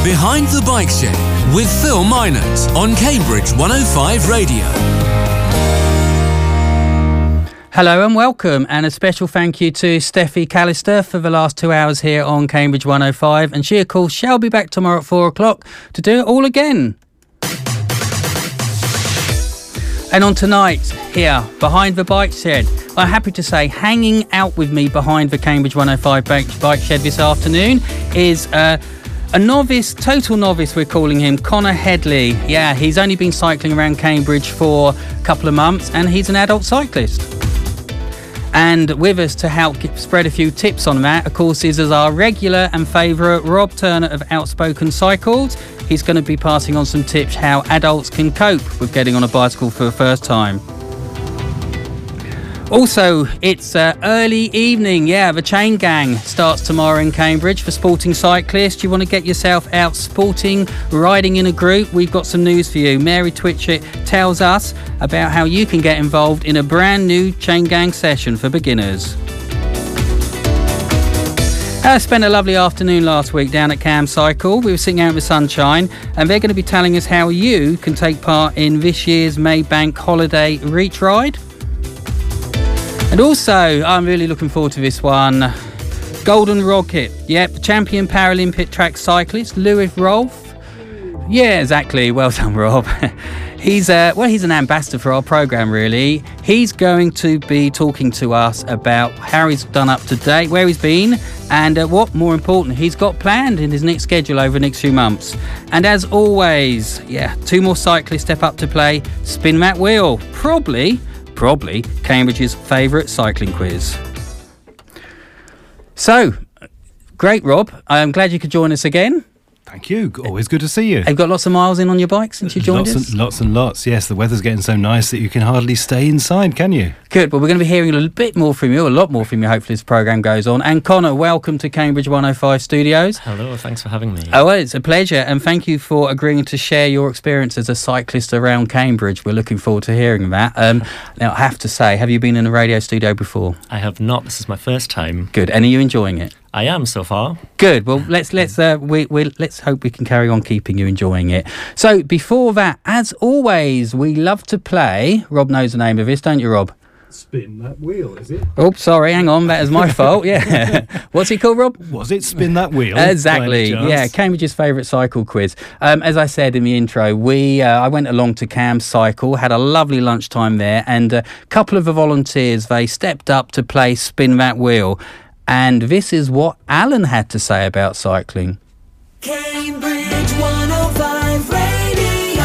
Behind the Bike Shed with Phil Miners on Cambridge 105 Radio. Hello and welcome, and a special thank you to Steffi Callister for the last 2 hours here on Cambridge 105, and she of course shall be back tomorrow at 4 o'clock to do it all again. And on tonight, here, Behind the Bike Shed, I'm happy to say hanging out with me behind the Cambridge 105 Bike Shed this afternoon is a novice, total novice we're calling him, Connor Headley. Yeah, he's only been cycling around Cambridge for a couple of months and he's an adult cyclist. And with us to help spread a few tips on that, of course, is our regular and favourite Rob Turner of Outspoken Cycles. He's going to be passing on some tips how adults can cope with getting on a bicycle for the first time. Also, it's early evening. Yeah, the Chain Gang starts tomorrow in Cambridge for sporting cyclists. You want to get yourself out sporting, riding in a group? We've got some news for you. Mary Twitchett tells us about how you can get involved in a brand new Chain Gang session for beginners. I spent a lovely afternoon last week down at Cam Cycle. We were sitting out in the sunshine, and they're going to be telling us how you can take part in this year's Maybank Holiday Reach Ride. And also, I'm really looking forward to this one. Golden Rocket. Yep, champion Paralympic track cyclist, Lewis Rolfe. Yeah, exactly. Well done, Rob. He's an ambassador for our programme, really. He's going to be talking to us about how he's done up to date, where he's been, and what, more important, he's got planned in his next schedule over the next few months. And as always, two more cyclists step up to play Spin That Wheel. Probably Cambridge's favourite cycling quiz. So, great, Rob. I'm glad you could join us again. Thank you. Always good to see you. Have you got lots of miles in on your bike since you joined us? Lots and lots. Yes, the weather's getting so nice that you can hardly stay inside, can you? Good. Well, we're going to be hearing a little bit more from you, a lot more from you, hopefully, as the programme goes on. And Connor, welcome to Cambridge 105 Studios. Hello, thanks for having me. Oh, well, it's a pleasure. And thank you for agreeing to share your experience as a cyclist around Cambridge. We're looking forward to hearing that. Now, I have to say, have you been in a radio studio before? I have not. This is my first time. Good. And are you enjoying it? I am so far. Good. Well, let's hope we can carry on keeping you enjoying it. So before that, as always, we love to play. Rob knows the name of this, don't you, Rob? Spin That Wheel, is it? Oh, sorry, hang on, that is my fault. Yeah. What's it called, Rob? Was it Spin That Wheel? Exactly. Yeah, Cambridge's favourite cycle quiz. As I said in the intro, I went along to Cam Cycle, had a lovely lunchtime there, and a couple of the volunteers, they stepped up to play Spin That Wheel. And this is what Alan had to say about cycling. Cambridge 105 Radio.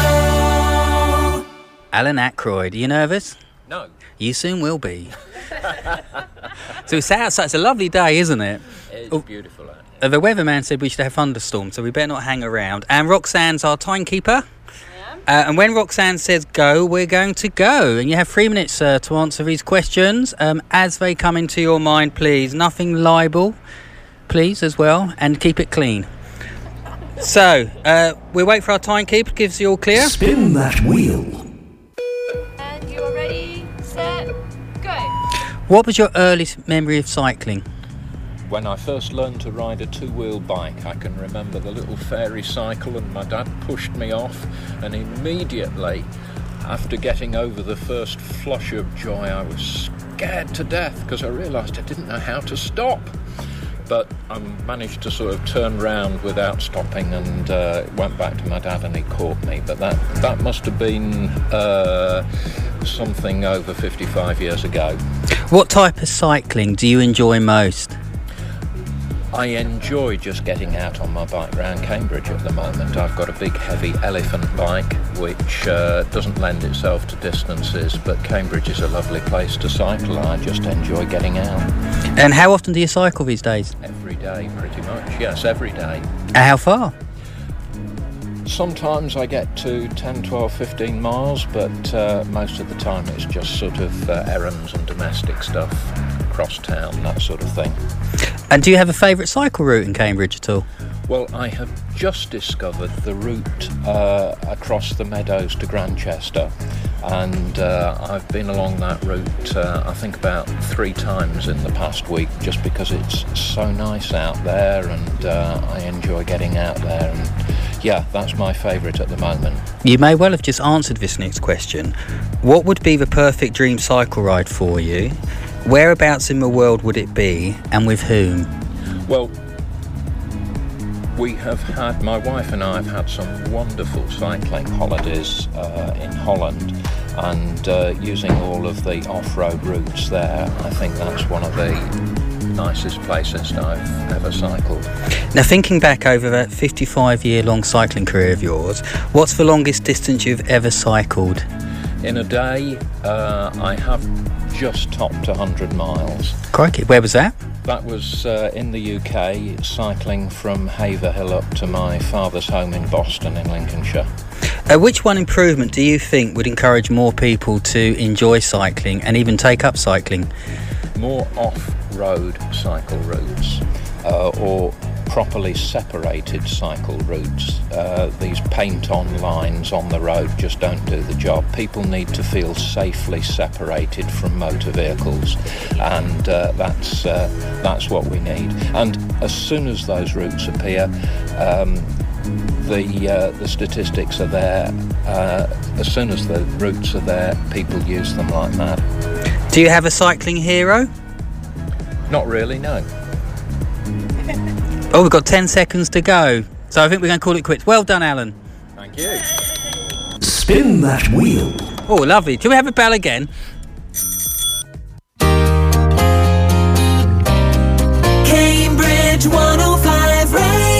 Alan Ackroyd, are you nervous? No. You soon will be. So it's outside. It's a lovely day, isn't it? It's beautiful. The weatherman said we should have thunderstorms, so we better not hang around. And Roxanne's our timekeeper. And when Roxanne says go, we're going to go. And you have 3 minutes, to answer these questions. As they come into your mind, please. Nothing libel, please, as well. And keep it clean. So, we'll wait for our timekeeper to give us the all clear. Spin that wheel. And you're ready, set, go. What was your earliest memory of cycling? When I first learned to ride a two-wheel bike, I can remember the little fairy cycle, and my dad pushed me off, and immediately after getting over the first flush of joy, I was scared to death because I realised I didn't know how to stop. But I managed to sort of turn round without stopping and went back to my dad, and he caught me. But that must have been something over 55 years ago. What type of cycling do you enjoy most? I enjoy just getting out on my bike around Cambridge at the moment. I've got a big heavy elephant bike which doesn't lend itself to distances, but Cambridge is a lovely place to cycle. I just enjoy getting out. And how often do you cycle these days? Every day, pretty much. Yes, every day. How far? Sometimes I get to 10, 12, 15 miles, but most of the time it's just sort of errands and domestic stuff, across town, that sort of thing. And do you have a favourite cycle route in Cambridge at all? Well, I have just discovered the route across the meadows to Grantchester, and I've been along that route I think about 3 times in the past week, just because it's so nice out there, and I enjoy getting out there and Yeah, that's my favourite at the moment. You may well have just answered this next question. What would be the perfect dream cycle ride for you? Whereabouts in the world would it be, and with whom? Well, my wife and I have had some wonderful cycling holidays in Holland, and using all of the off-road routes there, I think that's one of the nicest places I've ever cycled. Now, thinking back over that 55-year-long cycling career of yours, what's the longest distance you've ever cycled? In a day, I have just topped 100 miles. Crikey, where was that? That was in the UK, cycling from Haverhill up to my father's home in Boston in Lincolnshire. Which one improvement do you think would encourage more people to enjoy cycling and even take up cycling? More off-road cycle routes, or properly separated cycle routes. These paint-on lines on the road just don't do the job. People need to feel safely separated from motor vehicles, and that's what we need. And as soon as those routes appear, the statistics are there. As soon as the routes are there, people use them like mad. Do you have a cycling hero? Not really, no. Oh, we've got 10 seconds to go. So I think we're going to call it quits. Well done, Alan. Thank you. Spin that wheel. Oh, lovely. Do we have a bell again? Cambridge 105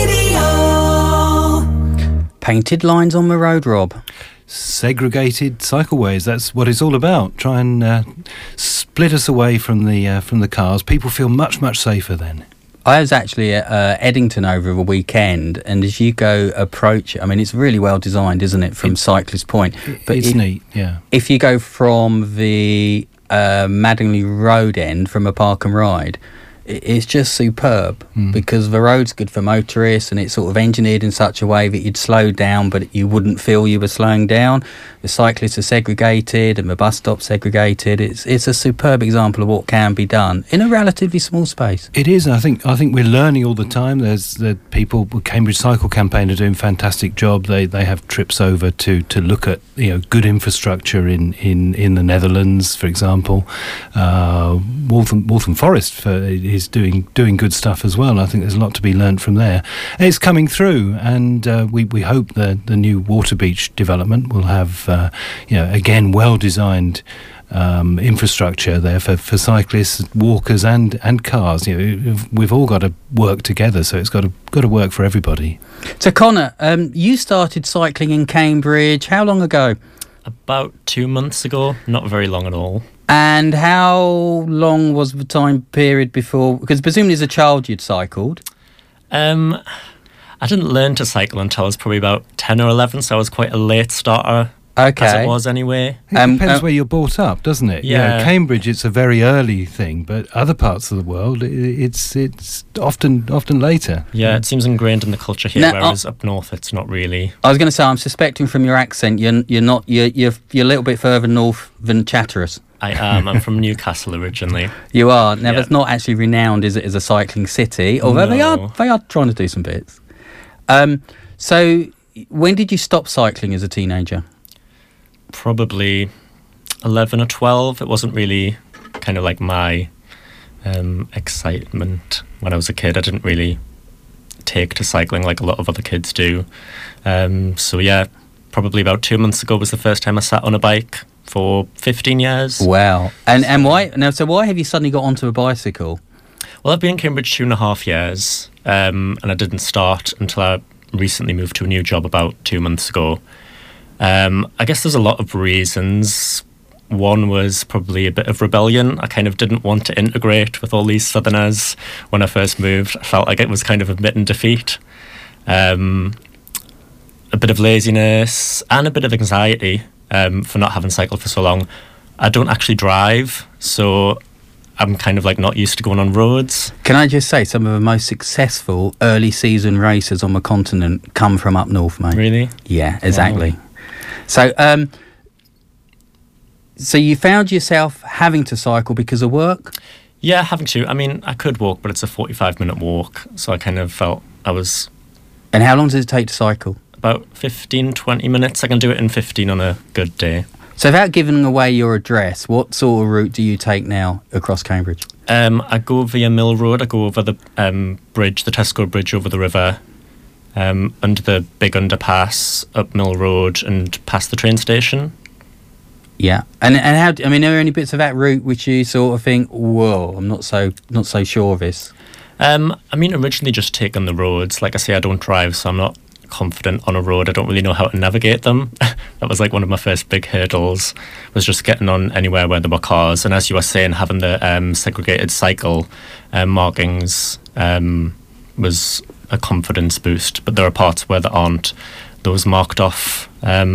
Radio. Painted lines on the road, Rob. Segregated cycleways, that's what it's all about. Try and split us away from the cars. People feel much, much safer then. I was actually at Eddington over the weekend, and as you go approach, I mean, it's really well designed, isn't it, from Cyclist Point? But it's neat, yeah. If you go from the Madingley Road end, from a park and ride, it's just superb because the road's good for motorists, and it's sort of engineered in such a way that you'd slow down but you wouldn't feel you were slowing down. The cyclists are segregated and the bus stop's segregated. It's a superb example of what can be done in a relatively small space. It is. I think we're learning all the time. There's the people with Cambridge Cycle Campaign are doing a fantastic job. They have trips over to look at good infrastructure in the Netherlands, for example. Waltham Forest is doing good stuff as well. I think there's a lot to be learnt from there. And it's coming through, and we hope the new Waterbeach development will have again well designed infrastructure there for cyclists, walkers, and cars. We've all got to work together, so it's got to work for everybody. So Connor, you started cycling in Cambridge how long ago? About 2 months ago, not very long at all. And how long was the time period before? Because presumably as a child you'd cycled. I didn't learn to cycle until I was probably about 10 or 11, so I was quite a late starter. Okay. As it was anyway. It depends where you're brought up, doesn't it? Yeah. Cambridge, it's a very early thing, but other parts of the world, it's often later. Yeah, it seems ingrained in the culture here, whereas up north, it's not really. I was going to say, I'm suspecting from your accent, you're a little bit further north than Chatteris. I am. I'm from Newcastle originally. You are. Now, Yeah. that's not actually renowned, is it, as a cycling city? Although No. they are trying to do some bits. So, when did you stop cycling as a teenager? Probably 11 or 12. It wasn't really kind of like my excitement when I was a kid. I didn't really take to cycling like a lot of other kids do. So yeah, probably about 2 months ago was the first time I sat on a bike for 15 years. Wow. And why? Now, so why have you suddenly got onto a bicycle? Well, I've been in Cambridge 2.5 years, and I didn't start until I recently moved to a new job about 2 months ago. I guess there's a lot of reasons. One was probably a bit of rebellion. I kind of didn't want to integrate with all these southerners when I first moved. I felt like it was kind of admitting defeat. A bit of laziness and a bit of anxiety for not having cycled for so long. I don't actually drive, so I'm kind of like not used to going on roads. Can I just say, some of the most successful early season racers on the continent come from up north, mate. Really? Yeah, exactly. Wow. So you found yourself having to cycle because of work? Yeah, having to. I mean, I could walk, but it's a 45-minute walk, so I kind of felt I was... And how long does it take to cycle? about 15, 20 minutes. I can do it in 15 on a good day. So without giving away your address, what sort of route do you take now across Cambridge? I go via Mill Road. I go over the bridge, the Tesco Bridge over the river, under the big underpass, up Mill Road and past the train station. Yeah, and how? I mean, are there any bits of that route which you sort of think, whoa, I'm not so sure of this? I mean, originally just taking the roads. Like I say, I don't drive, so I'm not confident on a road. I don't really know how to navigate them. That was like one of my first big hurdles, was just getting on anywhere where there were cars. And as you were saying, having the segregated cycle markings was a confidence boost. But there are parts where there aren't those marked off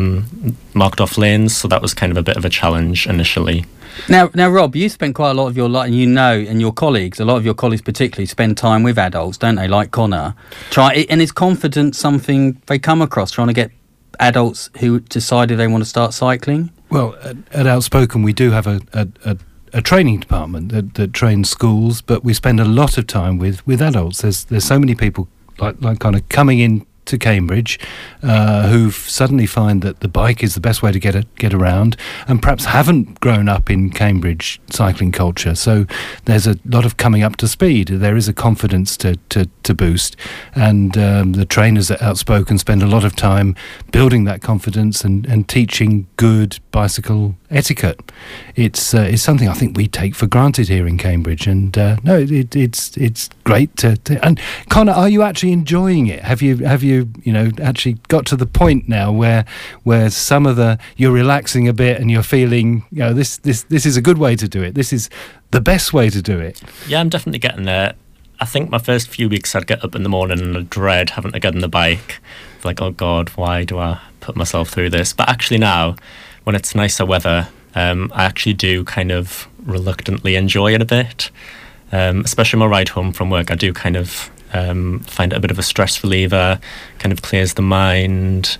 lanes, so that was kind of a bit of a challenge initially. Now, Rob, you spent quite a lot of your life, and you know, and your colleagues, a lot of your colleagues particularly, spend time with adults, don't they? Like Connor. And is confidence something they come across, trying to get adults who decided they want to start cycling? Well, at Outspoken, we do have a training department that trains schools, but we spend a lot of time with adults. There's so many people like kind of coming in to Cambridge who suddenly find that the bike is the best way to get around, and perhaps haven't grown up in Cambridge cycling culture. So there's a lot of coming up to speed. There is a confidence to boost, and the trainers at Outspoken spend a lot of time building that confidence and teaching good bicycle etiquette. It's something I think we take for granted here in Cambridge, and no, it's great to. And Connor, are you actually enjoying it? Have you actually got to the point now where some of you're relaxing a bit and you're feeling, this is a good way to do it. This is the best way to do it. Yeah, I'm definitely getting there. I think my first few weeks I'd get up in the morning and I'd dread having to get on the bike. Like, oh God, why do I put myself through this? But actually now, when it's nicer weather, I actually do kind of reluctantly enjoy it a bit. Especially my ride home from work, I do kind of find it a bit of a stress reliever, kind of clears the mind.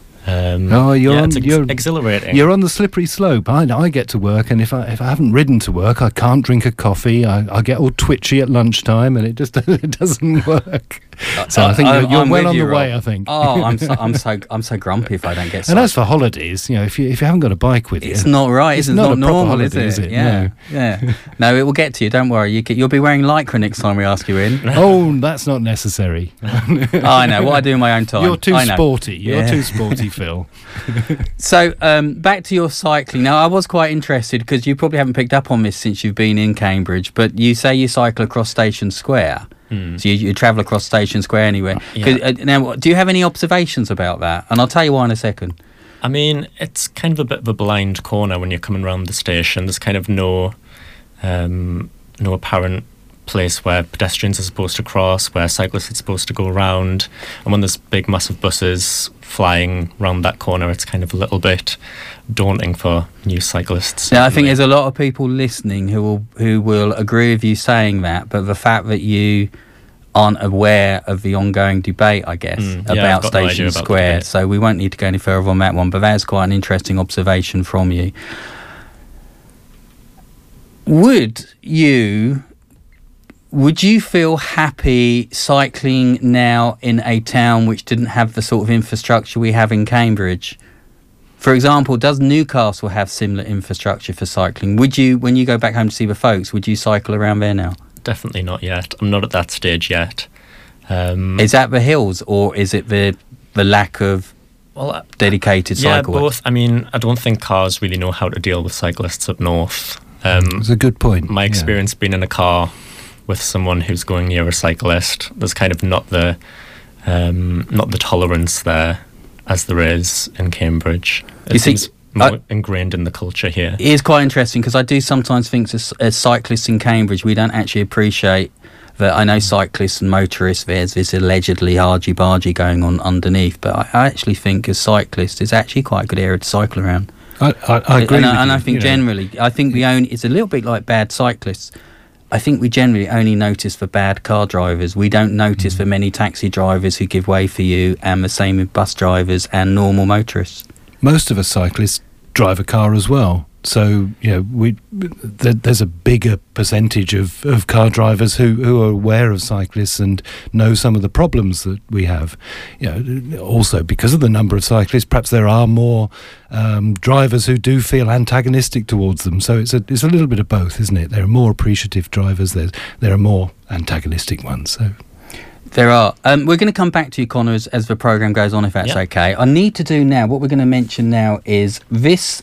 It's exhilarating. You're on the slippery slope. I get to work, and if I haven't ridden to work, I can't drink a coffee. I get all twitchy at lunchtime, and it just it doesn't work. So I think you're well on the way. I think. Oh, I'm so grumpy if I don't get. And as for holidays, if you haven't got a bike with you, it's not right. It's not normal, holiday, is it? Yeah, yeah. No, it will get to you. Don't worry. You'll be wearing lycra next time we ask you in. Oh, that's not necessary. I know what I do in my own time. You're too sporty. You're too sporty, Phil. So back to your cycling. Now, I was quite interested because you probably haven't picked up on this since you've been in Cambridge, but you say you cycle across Station Square. So you travel across Station Square anywhere. Yeah. Now, do you have any observations about that? And I'll tell you why in a second. I mean, it's kind of a bit of a blind corner when you're coming around the station. There's kind of no apparent place where pedestrians are supposed to cross, where cyclists are supposed to go around. And when there's big, massive buses flying round that corner, it's kind of a little bit daunting for new cyclists. Now, I think there's a lot of people listening who will agree with you saying that, but the fact that you aren't aware of the ongoing debate, I guess, about Station Square, so we won't need to go any further on that one, but that's quite an interesting observation from you. Would you feel happy cycling now in a town which didn't have the sort of infrastructure we have in Cambridge? For example, does Newcastle have similar infrastructure for cycling? Would you, when you go back home to see the folks, would you cycle around there now? Definitely not yet. I'm not at that stage yet. Is that the hills, or is it the lack of dedicated cycle? Yeah, both. I mean, I don't think cars really know how to deal with cyclists up north. That's a good point. My experience being in a car with someone who's going near a cyclist, there's kind of not the tolerance there as there is in Cambridge. It seems more ingrained in the culture here. It is quite interesting because I do sometimes think as cyclists in Cambridge, we don't actually appreciate that. I know cyclists and motorists, there's this allegedly argy-bargy going on underneath, but I actually think as cyclists, it's actually quite a good area to cycle around. I agree with you. And I think generally, I think it's a little bit like bad cyclists. I think we generally only notice for bad car drivers. We don't notice for many taxi drivers who give way for you, and the same with bus drivers and normal motorists. Most of us cyclists drive a car as well. So, there's a bigger percentage of car drivers who are aware of cyclists and know some of the problems that we have. Also because of the number of cyclists, perhaps there are more drivers who do feel antagonistic towards them. So it's a little bit of both, isn't it? There are more appreciative drivers. There are more antagonistic ones. So. There are. We're going to come back to you, Connor, as the programme goes on, if that's okay. I need to do now, what we're going to mention now is this...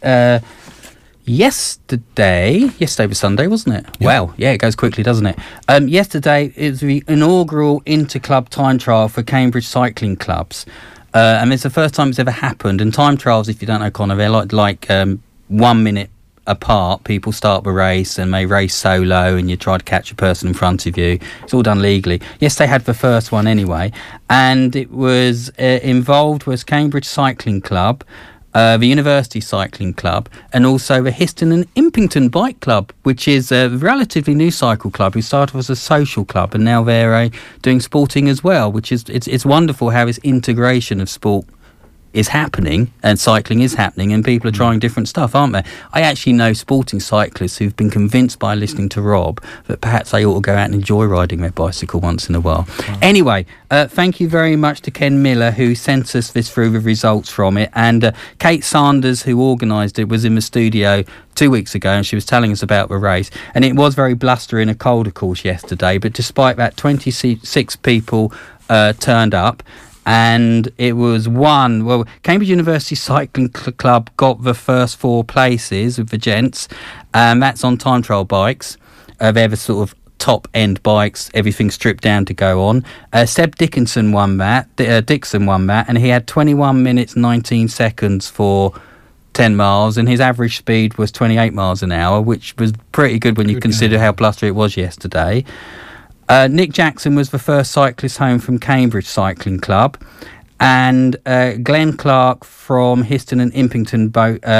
Yesterday was Sunday, wasn't it? Yeah. Wow, yeah, it goes quickly, doesn't it? Yesterday is the inaugural inter-club time trial for Cambridge Cycling Clubs. And it's the first time it's ever happened. And time trials, if you don't know, Connor, they're like 1 minute apart. People start the race and they race solo and you try to catch a person in front of you. It's all done legally. Yesterday had the first one anyway. And it was involved was Cambridge Cycling Club, the University Cycling Club, and also the Histon and Impington Bike Club, which is a relatively new cycle club who started as a social club and now they're doing sporting as well, which is it's wonderful how this integration of sport is happening and cycling is happening and people are trying different stuff, aren't they? I actually know sporting cyclists who've been convinced by listening to Rob that perhaps they ought to go out and enjoy riding their bicycle once in a while. Anyway, thank you very much to Ken Miller who sent us this through the results from it, and Kate Sanders, who organised it, was in the studio 2 weeks ago and she was telling us about the race, and it was very blustering and cold of course yesterday, but despite that 26 people turned up. And it was Cambridge University Cycling Club got the first 4 places with the gents. That's on time trial bikes. They're the sort of top end bikes, everything stripped down to go on. Seb Dixon won that, and he had 21 minutes 19 seconds for 10 miles, and his average speed was 28 miles an hour, which was pretty good when you consider how blustery it was yesterday. Nick Jackson was the first cyclist home from Cambridge Cycling Club, and Glenn Clark from Histon and Impington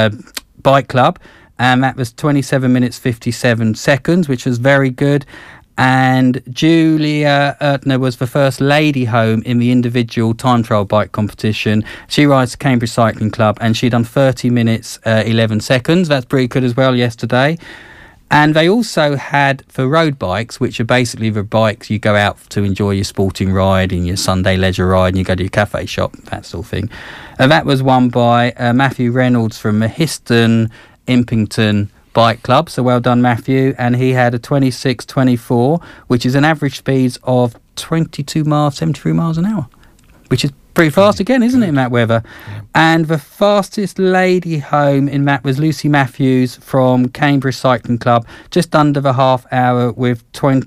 Bike Club, and that was 27 minutes 57 seconds, which was very good. And Julia Ertner was the first lady home in the individual time trial bike competition. She rides to Cambridge Cycling Club and she done 30 minutes 11 seconds. That's pretty good as well yesterday. And they also had for road bikes, which are basically the bikes you go out to enjoy your sporting ride and your Sunday leisure ride and you go to your cafe shop, that sort of thing. That was won by Matthew Reynolds from the Histon Impington Bike Club. So well done, Matthew. And he had a 26:24, which is an average speed of 22 miles, 73 miles an hour, which is pretty fast again, isn't it, in that weather? Yeah. And the fastest lady home in that was Lucy Matthews from Cambridge Cycling Club, just under the half hour with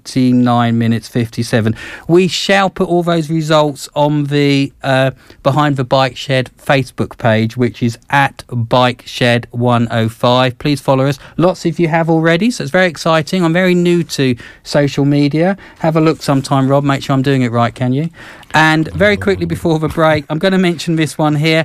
29 minutes 57. We shall put all those results on the Behind the Bike Shed Facebook page, which is at Bike Shed 105. Please follow us. Lots of you have already, so it's very exciting. I'm very new to social media. Have a look sometime, Rob. Make sure I'm doing it right, can you? And very quickly before the break, I'm going to mention this one here.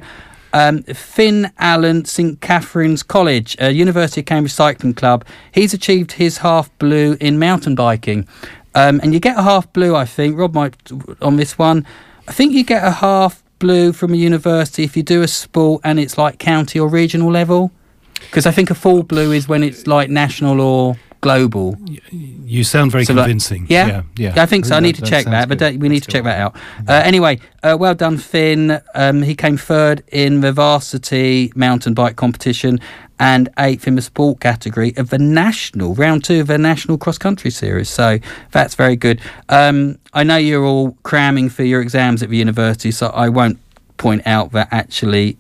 Finn Allen, St Catherine's College, University of Cambridge Cycling Club. He's achieved his half blue in mountain biking. And you get a half blue, I think. Rob might on this one. I think you get a half blue from a university if you do a sport and it's like county or regional level. Because I think a full blue is when it's like national or global. You sound very convincing. Like, yeah, I think so. I need to check that, but we need to check that out. Anyway, well done, Finn. He came third in the varsity mountain bike competition and 8th in the sport category of the national round 2 of the national cross country series. So that's very good. I know you're all cramming for your exams at the university, so I won't point out that actually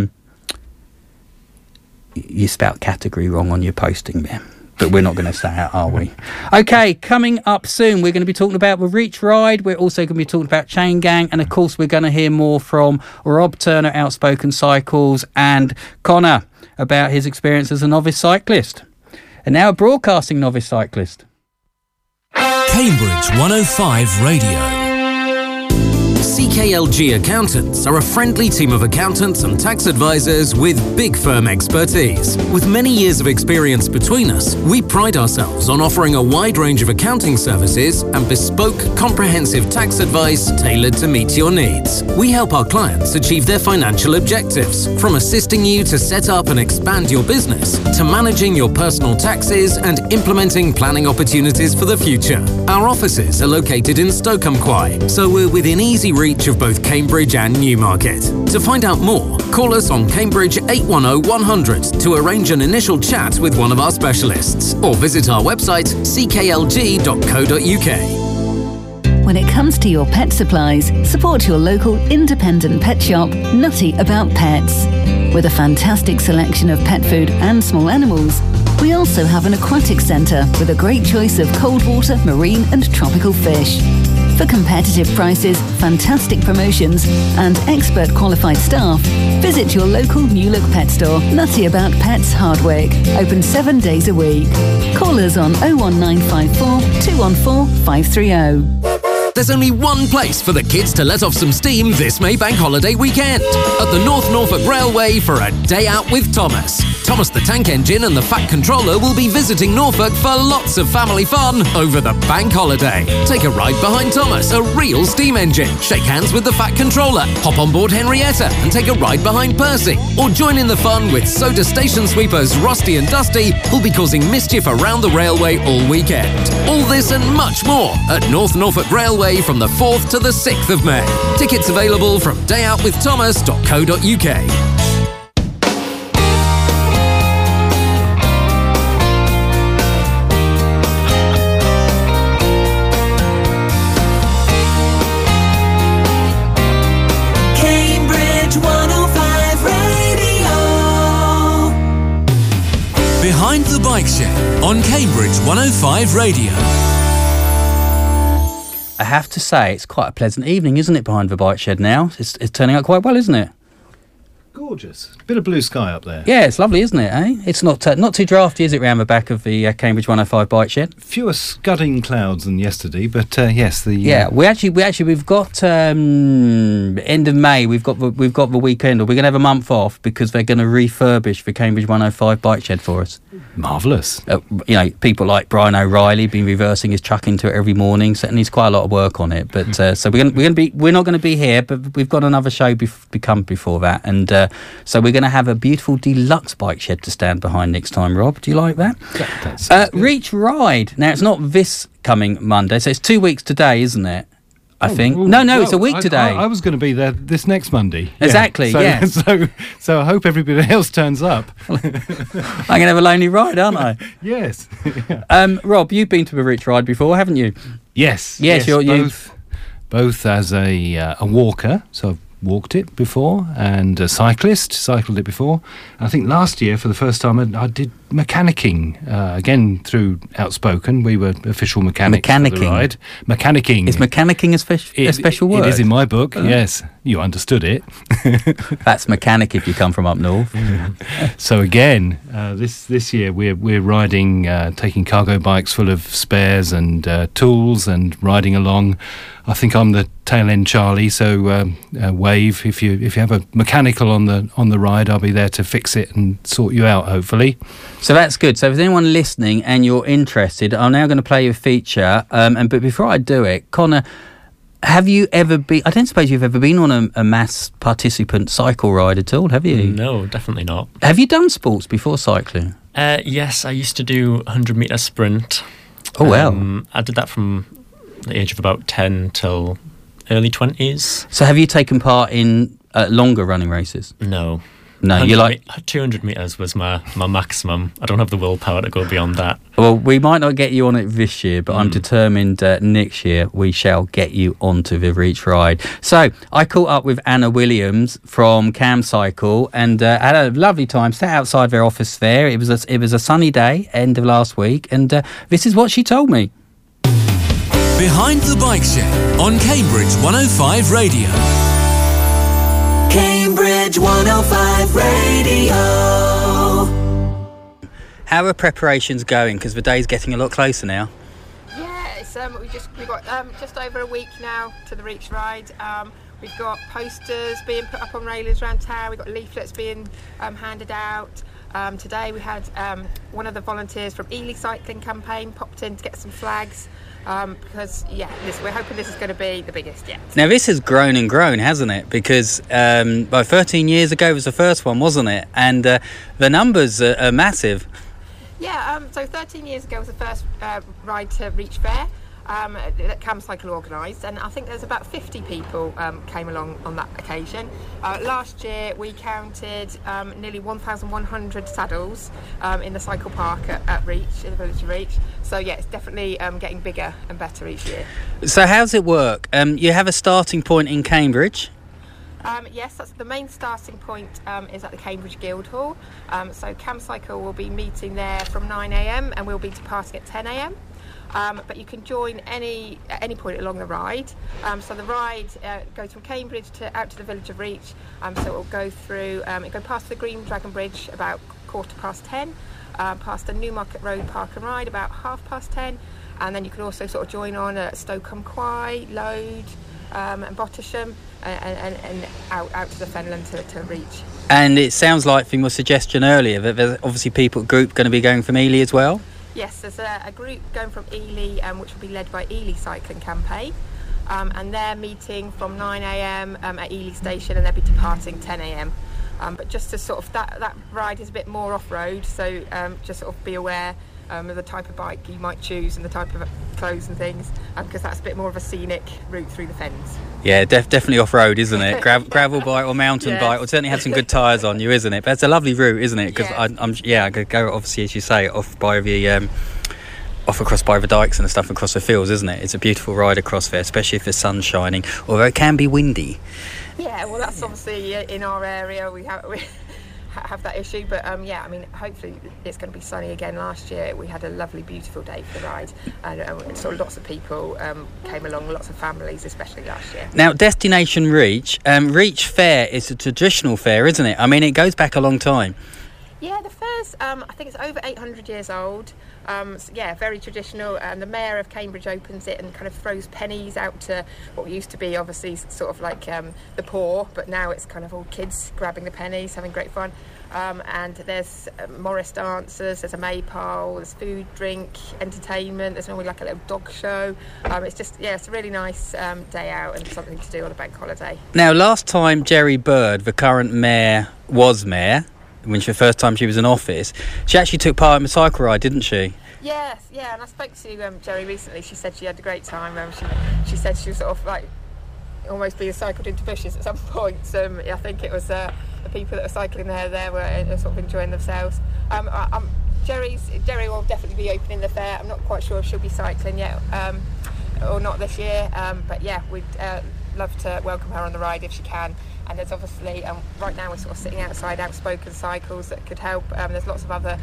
you spelt category wrong on your posting there. But we're not going to say it, are we? Okay, coming up soon, we're going to be talking about the Reach Ride. We're also going to be talking about Chain Gang. And, of course, we're going to hear more from Rob Turner, Outspoken Cycles, and Connor about his experience as a novice cyclist. And now a broadcasting novice cyclist. Cambridge 105 Radio. CKLG Accountants are a friendly team of accountants and tax advisors with big firm expertise. With many years of experience between us, we pride ourselves on offering a wide range of accounting services and bespoke, comprehensive tax advice tailored to meet your needs. We help our clients achieve their financial objectives, from assisting you to set up and expand your business, to managing your personal taxes and implementing planning opportunities for the future. Our offices are located in Stoke-on-Quoy, so we're within easy reach of both Cambridge and Newmarket. To find out more, call us on Cambridge 810 100 to arrange an initial chat with one of our specialists, or visit our website cklg.co.uk. When it comes to your pet supplies, support your local independent pet shop, Nutty About Pets. With a fantastic selection of pet food and small animals, we also have an aquatic centre with a great choice of cold water, marine and tropical fish. For competitive prices, fantastic promotions and expert qualified staff, visit your local New Look pet store, Nutty About Pets, Hardwick. Open 7 days a week. Call us on 01954 214 530. There's only one place for the kids to let off some steam this May Bank Holiday weekend. At the North Norfolk Railway for a day out with Thomas. Thomas the Tank Engine and the Fat Controller will be visiting Norfolk for lots of family fun over the bank holiday. Take a ride behind Thomas, a real steam engine. Shake hands with the Fat Controller. Hop on board Henrietta and take a ride behind Percy. Or join in the fun with Soda Station Sweepers Rusty and Dusty, who'll be causing mischief around the railway all weekend. All this and much more at North Norfolk Railway from the 4th to the 6th of May. Tickets available from dayoutwiththomas.co.uk. Cambridge 105 Radio. Behind the Bike Shed on Cambridge 105 Radio. I have to say, it's quite a pleasant evening, isn't it, behind the bike shed now? It's turning out quite well, isn't it? Gorgeous. Bit of blue sky up there. Yeah, it's lovely, isn't it, eh? It's not too drafty, is it, round the back of the Cambridge 105 bike shed? Fewer scudding clouds than yesterday, but yes, the yeah. We've got end of May. We've got the weekend, or we're going to have a month off because they're going to refurbish the Cambridge 105 bike shed for us. Marvellous. People like Brian O'Reilly been reversing his truck into it every morning, so it needs quite a lot of work on it. But so we're not going to be here, but we've got another show become before that, and so we're going to have a beautiful deluxe bike shed to stand behind next time. Rob, do you like that? Reach Ride. Now it's not this coming Monday, so it's 2 weeks today, isn't it? I think. No, it's a week today. I was going to be there this next Monday. Exactly, yeah. So I hope everybody else turns up. I'm going to have a lonely ride, aren't I? Yes. Rob, you've been to a Reach Ride before, haven't you? Yes. Both as a walker, so I've walked it before, and a cyclist, cycled it before. I think last year, for the first time, I did mechanicking, again through Outspoken. We were official mechanics for the ride. Mechanicking. Is mechanicking a special word? It is in my book, yes. You understood it. That's mechanic if you come from up north. So again, this year we're riding, taking cargo bikes full of spares and tools and riding along. I think I'm the tail end Charlie, so wave if you have a mechanical on the ride, I'll be there to fix it and sort you out, hopefully. So that's good. So if there's anyone listening and you're interested, I'm now going to play you a feature. But before I do it, Connor, have you ever been? I don't suppose you've ever been on a mass participant cycle ride at all, have you? No, definitely not. Have you done sports before cycling? Yes, I used to do 100-metre sprint. Oh, well. I did that from the age of about 10 till early 20s. So have you taken part in longer running races? No. No, you like 200 metres was my maximum. I don't have the willpower to go beyond that. Well, we might not get you on it this year, but I'm determined next year we shall get you onto the Reach Ride. So I caught up with Anna Williams from Cam Cycle and had a lovely time. Sat outside their office there. It was a sunny day, end of last week, and this is what she told me. Behind the Bike Shed on Cambridge 105 Radio. Cambridge 105 Radio. How are preparations going? Because the day's getting a lot closer now. Yeah, it's, we've got just over a week now to the Reach Ride. We've got posters being put up on railings around town. We've got leaflets being handed out. Today we had one of the volunteers from Ely Cycling Campaign popped in to get some flags. Because we're hoping this is going to be the biggest yet. Now this has grown and grown, hasn't it? Because 13 years ago was the first one, wasn't it? And the numbers are massive. Yeah, so 13 years ago was the first ride to Reach Fair that CamCycle organised, and I think there's about 50 people came along on that occasion. Last year we counted nearly 1,100 saddles in the cycle park at Reach, in the village of Reach. So yeah, it's definitely getting bigger and better each year. So how's it work? You have a starting point in Cambridge. Yes, that's the main starting point is at the Cambridge Guildhall. So CamCycle will be meeting there from 9 a.m. and we'll be departing at 10 a.m. But you can join at any point along the ride. So the ride goes from Cambridge out to the village of Reach. So it will go through, it go past the Green Dragon Bridge about 10:15, past the Newmarket Road Park and Ride about 10:30, and then you can also sort of join on at Stoke-on-Quay, Lode, and Bottisham, and out to the Fenland to Reach. And it sounds like from your suggestion earlier that there's obviously group going to be going from Ely as well. Yes, there's a group going from Ely, which will be led by Ely Cycling Campaign, and they're meeting from 9 a.m. At Ely Station, and they'll be departing 10 a.m. But just to sort of that ride is a bit more off-road, so just sort of be aware of the type of bike you might choose and the type of clothes and things, because that's a bit more of a scenic route through the fens. Yeah, definitely off-road, isn't it? Gravel bike or mountain bike, or certainly have some good tyres on you, isn't it? But it's a lovely route, isn't it? Because I could go, obviously, as you say, off across by the dikes and stuff across the fields, isn't it? It's a beautiful ride across there, especially if the sun's shining, although it can be windy. Yeah, well, that's obviously in our area we have that issue, but hopefully it's going to be sunny again. Last year we had a lovely, beautiful day for the ride, and so lots of people came along, lots of families, especially last year. Now, Destination Reach, Reach Fair is a traditional fair, isn't it? I mean, it goes back a long time. Yeah, the fair's, I think it's over 800 years old. So yeah, very traditional. And the Mayor of Cambridge opens it and kind of throws pennies out to what used to be obviously sort of like the poor, but now it's kind of all kids grabbing the pennies, having great fun. And there's Morris dancers, there's a maypole, there's food, drink, entertainment, there's normally like a little dog show. It's a really nice day out and something to do on a bank holiday. Now, last time Jerry Bird, the current mayor, was mayor, when the first time she was in office, she actually took part in the cycle ride, didn't she? Yes, yeah, and I spoke to Jerry recently. She said she had a great time. She said she was sort of like almost being cycled into bushes at some points. I think it was the people that were cycling there were sort of enjoying themselves. Jerry will definitely be opening the fair. I'm not quite sure if she'll be cycling yet or not this year, but yeah, we'd love to welcome her on the ride if she can. And there's obviously, right now we're sort of sitting outside Outspoken Cycles that could help. There's lots of other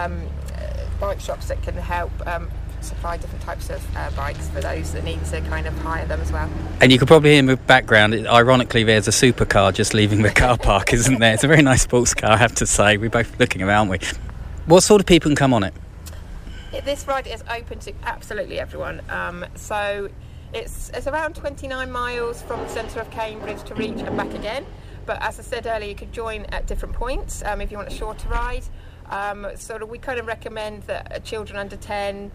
bike shops that can help supply different types of bikes for those that need to kind of hire them as well. And you could probably hear in the background, ironically, there's a supercar just leaving the car park, isn't there? It's a very nice sports car, I have to say. We're both looking around, aren't we? What sort of people can come on it? This ride is open to absolutely everyone. So it's around 29 miles from the centre of Cambridge to Reach and back again. But as I said earlier, you could join at different points if you want a shorter ride. We kind of recommend that children under 10,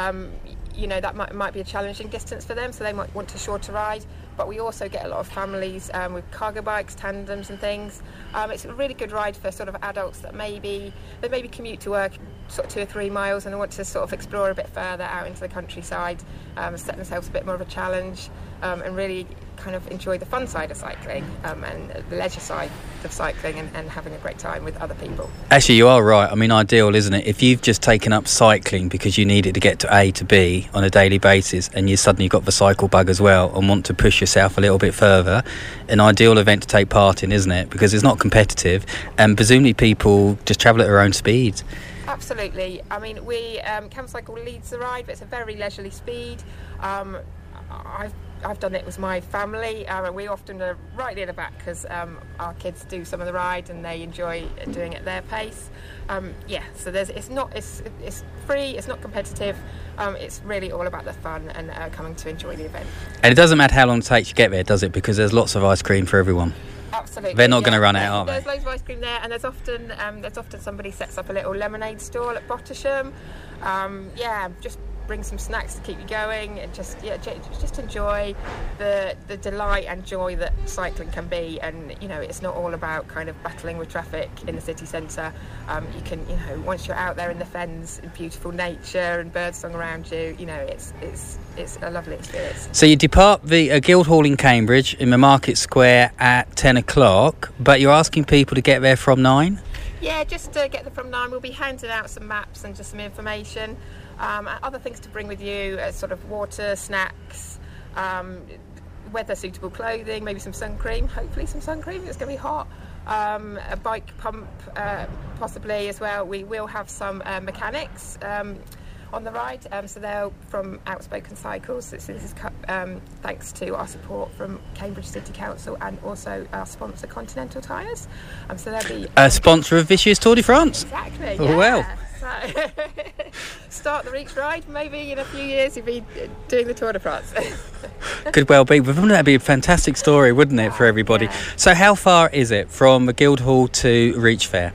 that might be a challenging distance for them, so they might want a shorter ride. But we also get a lot of families with cargo bikes, tandems and things. It's a really good ride for sort of adults that maybe commute to work sort of 2 or 3 miles and want to sort of explore a bit further out into the countryside, set themselves a bit more of a challenge, and really kind of enjoy the fun side of cycling and the leisure side of cycling and having a great time with other people. Actually, you are right. I mean, ideal, isn't it? If you've just taken up cycling because you need it to get to A to B on a daily basis and you suddenly got the cycle bug as well and want to push yourself a little bit further, an ideal event to take part in, isn't it? Because it's not competitive and presumably people just travel at their own speed. Absolutely. I mean, CamCycle leads the ride, but it's a very leisurely speed. I've done it with my family. We often are right near the back because our kids do some of the ride and they enjoy doing it at their pace. So it's free, it's not competitive. It's really all about the fun and coming to enjoy the event. And it doesn't matter how long it takes to get there, does it? Because there's lots of ice cream for everyone. Absolutely. They're not going to run out, are they? There's loads of ice cream there, and there's often somebody sets up a little lemonade stall at Bottisham. Just bring some snacks to keep you going, and just enjoy the delight and joy that cycling can be. And it's not all about kind of battling with traffic in the city centre. You can, once you're out there in the fens, in beautiful nature and birdsong around you, it's a lovely experience. So you depart the Guildhall in Cambridge in the Market Square at 10 o'clock, but you're asking people to get there from 9? Yeah, just to get there from 9. We'll be handing out some maps and just some information. Other things to bring with you, sort of water, snacks, weather suitable clothing, maybe some sun cream, hopefully some sun cream, it's going to be hot, a bike pump possibly as well. We will have some mechanics on the ride, so they're from Outspoken Cycles. This is thanks to our support from Cambridge City Council and also our sponsor Continental Tyres. So they'll be a sponsor of this year's Tour de France. Exactly. Oh, well. So start the Reach ride. Maybe in a few years you'll be doing the Tour de France. Could well be. Wouldn't that be a fantastic story, wouldn't it, for everybody? Yeah. So how far is it from the Guildhall to Reach Fair?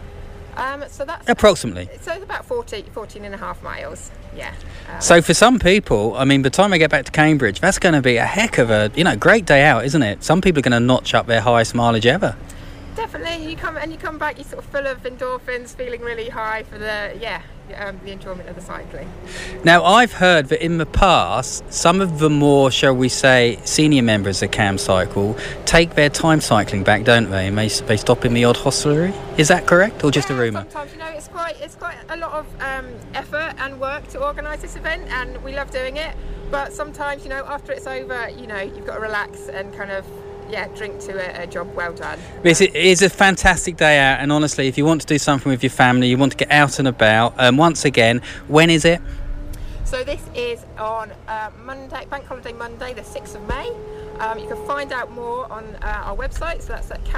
So that's approximately. So it's about 14 and a half miles. Yeah. So for some people, I mean, by the time they get back to Cambridge, that's going to be a heck of a great day out, isn't it? Some people are going to notch up their highest mileage ever. Definitely, you come back, you're sort of full of endorphins, feeling really high for the enjoyment of the cycling. Now, I've heard that in the past, some of the more, shall we say, senior members of Cam Cycle take their time cycling back, don't they? And they stop in the odd hostelry. Is that correct, or just a rumour? Sometimes, it's quite a lot of effort and work to organise this event, and we love doing it. But sometimes, after it's over, you've got to relax and kind of drink to a job well done. It is a fantastic day out, and honestly, if you want to do something with your family, you want to get out and about, once again, when is it? So this is on Monday, Bank Holiday Monday, the 6th of May. You can find out more on our website, so that's at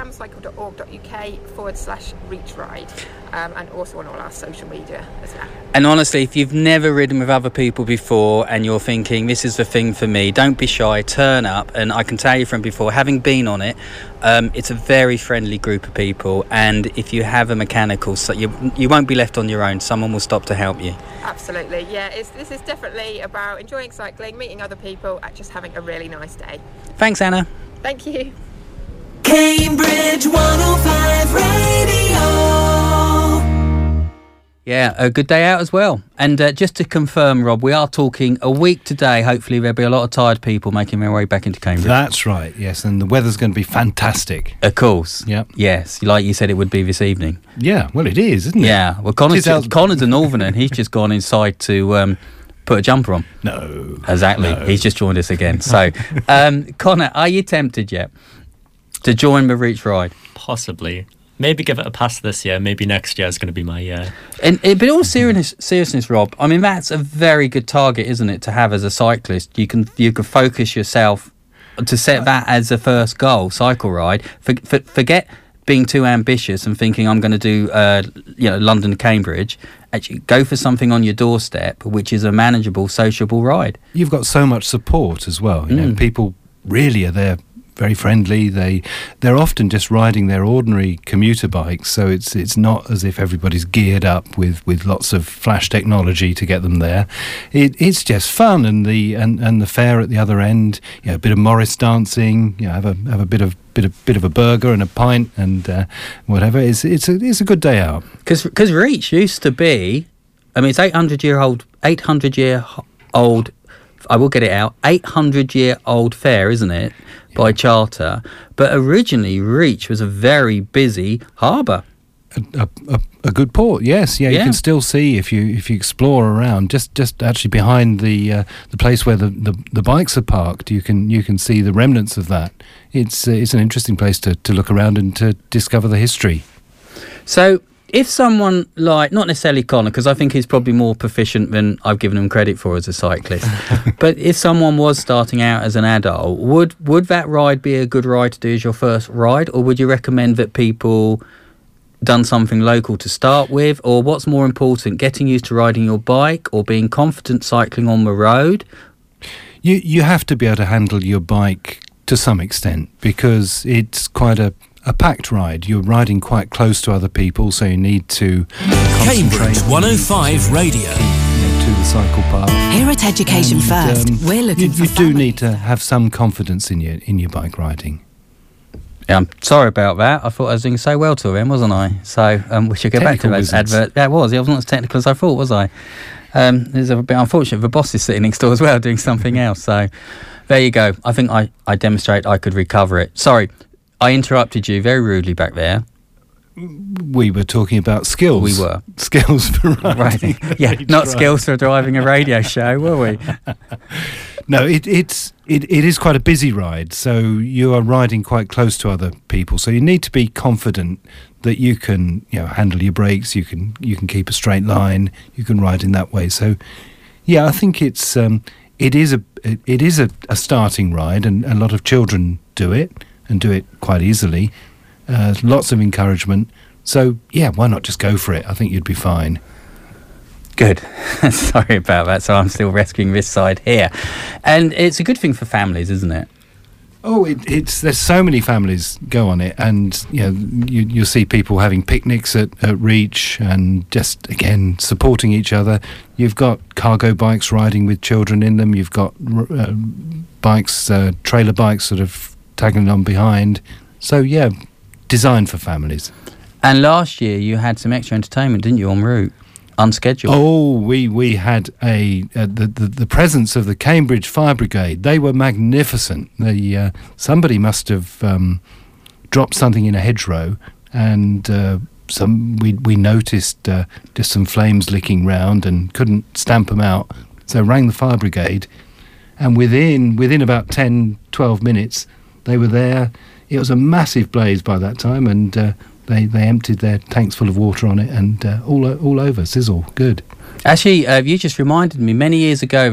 camcycle.org.uk/reachride, and also on all our social media as well. And honestly, if you've never ridden with other people before and you're thinking this is the thing for me, don't be shy, turn up. And I can tell you from before, having been on it, it's a very friendly group of people, and if you have a mechanical, so you won't be left on your own. Someone will stop to help you. Absolutely, yeah. This is definitely about enjoying cycling, meeting other people, and just having a really nice day. Thanks, Anna. Thank you. Cambridge 105 Radio. Yeah, a good day out as well. And just to confirm, Rob, we are talking a week today. Hopefully there'll be a lot of tired people making their way back into Cambridge. That's right, yes, and the weather's going to be fantastic. Of course. Yep. Yes, like you said it would be this evening. Yeah, well it is, isn't it? Yeah, well Connor's a Northerner and he's just gone inside to put a jumper on. No. Exactly, no. He's just joined us again. So, Connor, are you tempted yet to join the Reach ride? Possibly. Maybe give it a pass this year. Maybe next year is going to be my year. And in all seriousness, Rob, I mean, that's a very good target, isn't it, to have as a cyclist? You can focus yourself to set that as a first goal, cycle ride. Forget being too ambitious and thinking I'm going to do, London to Cambridge. Actually, go for something on your doorstep, which is a manageable, sociable ride. You've got so much support as well. You know, people really are there. Very friendly. They're often just riding their ordinary commuter bikes, so it's not as if everybody's geared up with lots of flash technology to get them there. It's just fun, and the fair at the other end. A bit of Morris dancing. Have a bit of a burger and a pint and whatever. It's a good day out. Because Reach used to be, I mean, it's 800-year-old. I will get it out. 800-year-old fair, isn't it? By charter, but originally Reach was a very busy harbour. A good port, yes, yeah. You can still see if you explore around, just actually behind the place where the bikes are parked. You can see the remnants of that. It's an interesting place to look around and to discover the history. So, If someone like, not necessarily Connor, because I think he's probably more proficient than I've given him credit for as a cyclist, but if someone was starting out as an adult, would that ride be a good ride to do as your first ride, or would you recommend that people done something local to start with? Or what's more important, getting used to riding your bike or being confident cycling on the road? You have to be able to handle your bike to some extent, because it's quite a packed ride. You're riding quite close to other people, so you need to Cambridge 105 Radio. To the cycle path. Here at Education First, we're looking for you do need to have some confidence in your bike riding. Yeah, I'm sorry about that. I thought I was doing so well to him, wasn't I? So we should get back to those adverts. Yeah, I wasn't as technical as I thought, was I? It's a bit unfortunate. The boss is sitting next door as well doing something else. So there you go. I think I demonstrate I could recover it. Sorry, I interrupted you very rudely back there. We were talking about skills. We were. Skills for riding. Yeah, not skills for driving a radio show, were we? No, it is quite a busy ride, so you are riding quite close to other people. So you need to be confident that you can, handle your brakes. You can keep a straight line. You can ride in that way. So, yeah, I think it is a starting ride, and a lot of children do it and do it quite easily. Lots of encouragement. So, yeah, why not just go for it? I think you'd be fine. Good. Sorry about that. So I'm still rescuing this side here. And it's a good thing for families, isn't it? Oh, there's so many families go on it, and you'll see people having picnics at Reach and just, again, supporting each other. You've got cargo bikes riding with children in them. You've got bikes, trailer bikes sort of tagging on behind. So, yeah, designed for families. And last year you had some extra entertainment, didn't you, en route? Unscheduled. Oh, we had the presence of the Cambridge Fire Brigade. They were magnificent. Somebody must have dropped something in a hedgerow, and we noticed just some flames licking round and couldn't stamp them out. So rang the fire brigade, and within about 10-12 minutes they were there. It was a massive blaze by that time, and They emptied their tanks full of water on it, and all over, sizzle, good. Actually, you just reminded me, many years ago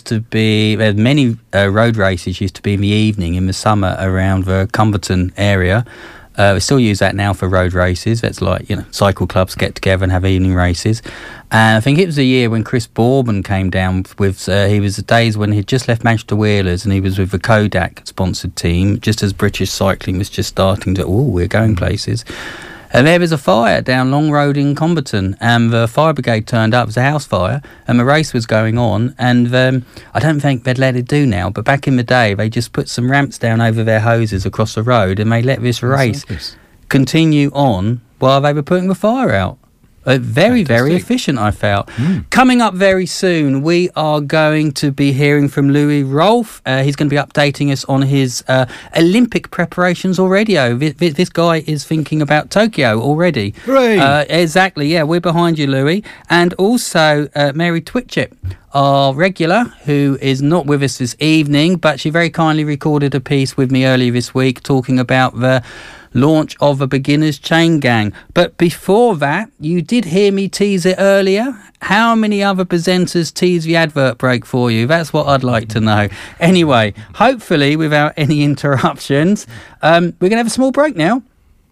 many road races used to be in the evening, in the summer, around the Cumberton area. We still use that now for road races. That's like, cycle clubs get together and have evening races. And I think it was a year when Chris Bourman came down with, he was the days when he'd just left Manchester Wheelers, and he was with the Kodak sponsored team, just as British cycling was just starting to, we're going places. And there was a fire down Long Road in Cumberton, and the fire brigade turned up. It was a house fire, and the race was going on. And I don't think they'd let it do now, but back in the day, they just put some ramps down over their hoses across the road, and they let this race continue on while they were putting the fire out. Very, very efficient, I felt. Coming up very soon, we are going to be hearing from Louis Rolfe. He's going to be updating us on his Olympic preparations already. This guy is thinking about Tokyo already. Hooray! Exactly, yeah, we're behind you, Louis. And also Mary Twitchett, our regular, who is not with us this evening, but she very kindly recorded a piece with me earlier this week talking about the launch of a beginner's chain gang. But before that, you did hear me tease it earlier. How many other presenters tease the advert break for you? That's what I'd like to know. Anyway, hopefully without any interruptions, we're going to have a small break now.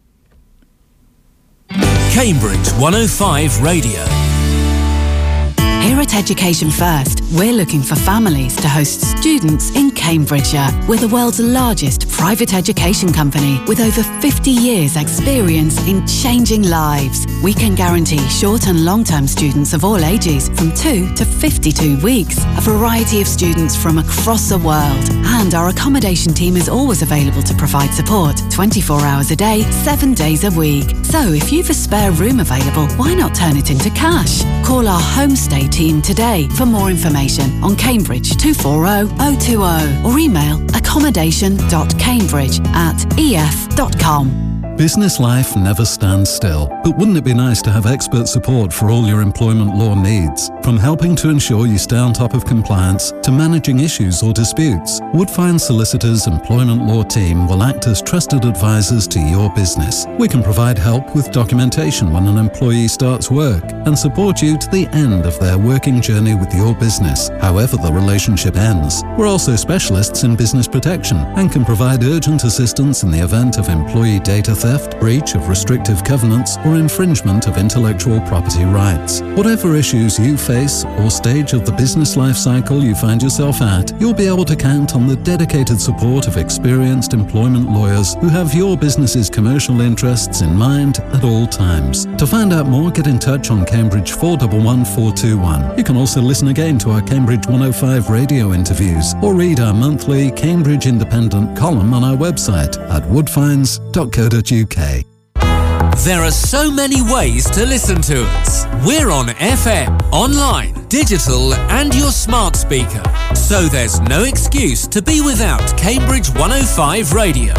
Cambridge 105 Radio. Here at Education First, we're looking for families to host students in Cambridgeshire. We're the world's largest private education company with over 50 years' experience in changing lives. We can guarantee short and long-term students of all ages from 2 to 52 weeks, a variety of students from across the world. And our accommodation team is always available to provide support 24 hours a day, 7 days a week. So if you've a spare room available, why not turn it into cash? Call our homestay team today for more information on Cambridge 240 020 or email accommodation.cambridge@ef.com. Business life never stands still, but wouldn't it be nice to have expert support for all your employment law needs? From helping to ensure you stay on top of compliance to managing issues or disputes, Woodfine Solicitors' employment law team will act as trusted advisors to your business. We can provide help with documentation when an employee starts work and support you to the end of their working journey with your business, however the relationship ends. We're also specialists in business protection and can provide urgent assistance in the event of employee data theft, breach of restrictive covenants, or infringement of intellectual property rights. Whatever issues you face or stage of the business life cycle you find yourself at, you'll be able to count on the dedicated support of experienced employment lawyers who have your business's commercial interests in mind at all times. To find out more, get in touch on Cambridge 411421. You can also listen again to our Cambridge 105 radio interviews or read our monthly Cambridge Independent column on our website at woodfines.co.uk. There are so many ways to listen to us. We're on FM, online, digital and your smart speaker. So there's no excuse to be without Cambridge 105 Radio.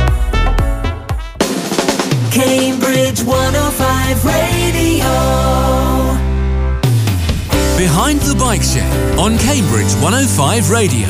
Cambridge 105 Radio. Behind the Bike Shed on Cambridge 105 Radio.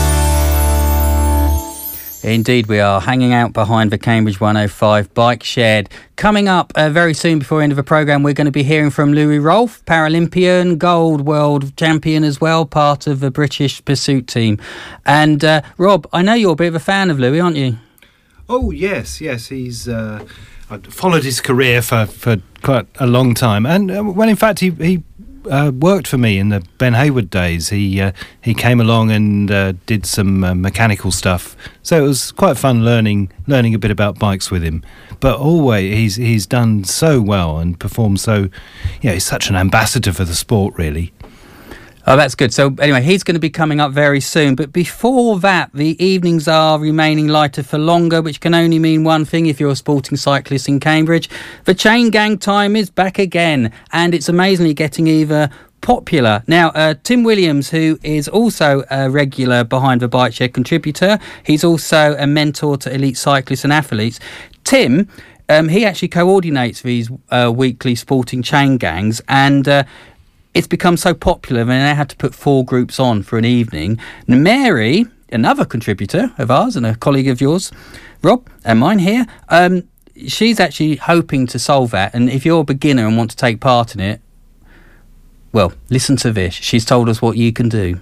Indeed, we are hanging out behind the Cambridge 105 Bike Shed. Coming up very soon before the end of the programme, we're going to be hearing from Louis Rolfe, Paralympian, gold world champion as well, part of the British Pursuit team. And Rob, I know you're a bit of a fan of Louis, aren't you? Oh, yes. He's... I've followed his career for quite a long time. And when in fact he worked for me in the Ben Hayward days. He came along and did some mechanical stuff, so it was quite fun learning a bit about bikes with him. But always he's done so well and performed so. He's such an ambassador for the sport, really. Oh, that's good. So anyway, he's going to be coming up very soon. But before that, the evenings are remaining lighter for longer, which can only mean one thing if you're a sporting cyclist in Cambridge. The chain gang time is back again, and it's amazingly getting even popular. Now, Tim Williams, who is also a regular Behind the Bike Shed contributor, he's also a mentor to elite cyclists and athletes. Tim, he actually coordinates these weekly sporting chain gangs, and it's become so popular and they had to put 4 groups on for an evening. Mary, another contributor of ours and a colleague of yours, Rob, and mine here, she's actually hoping to solve that. And if you're a beginner and want to take part in it, well, listen to this. She's told us what you can do.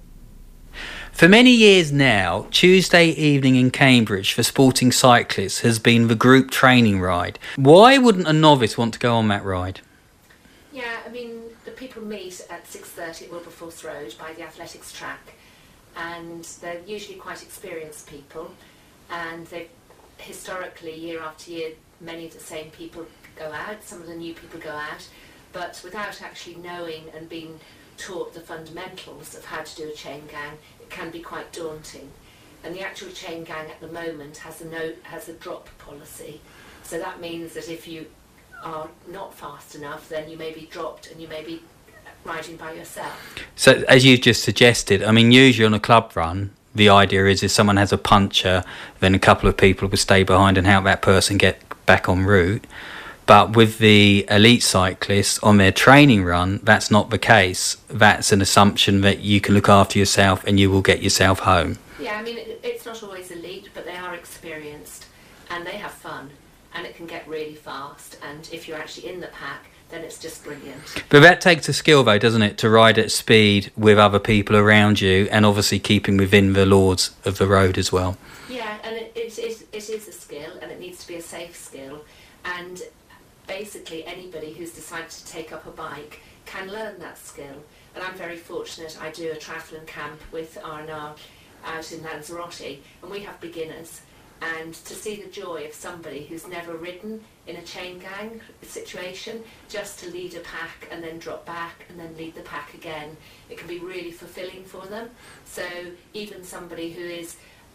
For many years now, Tuesday evening in Cambridge for sporting cyclists has been the group training ride. Why wouldn't a novice want to go on that ride? Yeah, I mean, the people meet at 6:30 at Wilberforce Road by the athletics track, and they're usually quite experienced people, and they've historically, year after year, many of the same people go out, some of the new people go out, but without actually knowing and being taught the fundamentals of how to do a chain gang, it can be quite daunting. And the actual chain gang at the moment has a drop policy, so that means that if you are not fast enough, then you may be dropped and you may be riding by yourself. So as you just suggested, I mean, usually on a club run, the idea is if someone has a puncture, then a couple of people will stay behind and help that person get back en route. But with the elite cyclists on their training run, that's not the case. That's an assumption that you can look after yourself and you will get yourself home. Yeah, I mean, it's not always elite, but they are experienced and they have fun. And it can get really fast, and if you're actually in the pack, then it's just brilliant. But that takes a skill, though, doesn't it, to ride at speed with other people around you, and obviously keeping within the laws of the road as well. Yeah, and it is a skill, and it needs to be a safe skill, and basically anybody who's decided to take up a bike can learn that skill. And I'm very fortunate. I do a triathlon camp with R&R out in Lanzarote, and we have beginners. And to see the joy of somebody who's never ridden in a chain gang situation, just to lead a pack and then drop back and then lead the pack again, it can be really fulfilling for them. So even somebody who is